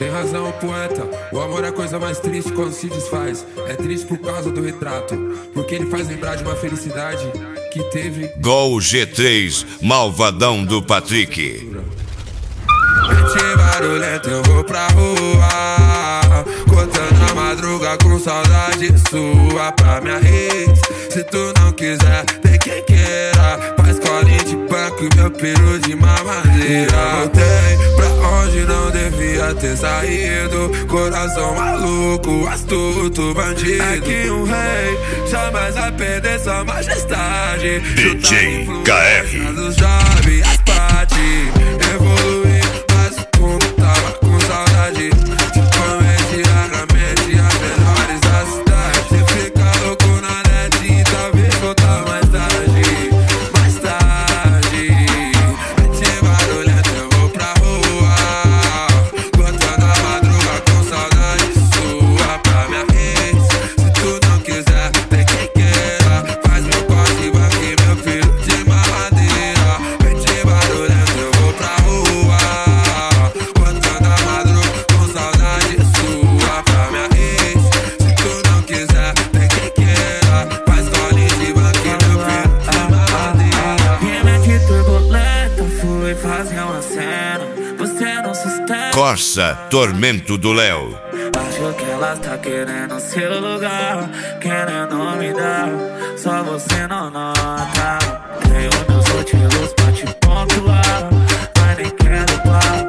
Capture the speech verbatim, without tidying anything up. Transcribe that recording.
Tem razão o poeta, o amor é a coisa mais triste quando se desfaz. É triste por causa do retrato, porque ele faz lembrar de uma felicidade que teve. Gol G três, malvadão do Patrick. Mente barulhento, eu vou pra rua, cortando a madruga com saudade sua. Pra minha ex, se tu não quiser, tem quem queira. Faz colinha de banco e meu peru de mamadeira. Voltei pra onde não devia ter saído. Coração maluco, astuto, bandido. É que um rei jamais vai perder sua majestade. D J K R. Dos jovens, as partes evoluir. Tava com saudade de comer diariamente as melhores da cidade. Você fica louco na net e talvez voltar mais tarde. Mais tarde. Mente barulhento, eu vou pra rua, cortando a madruga com saudade sua. Pra minha ex, se tu não quiser, tem quem queira. Faz meu corte, banque, meu filho de mamadeira. Mente barulhento, eu vou pra rua, Corsa, Tormento do Léo. Acho que ela tá querendo seu lugar, querendo me dar, só você não nota. Tenho meus motivos pra te pontuar, mas nem quero falar.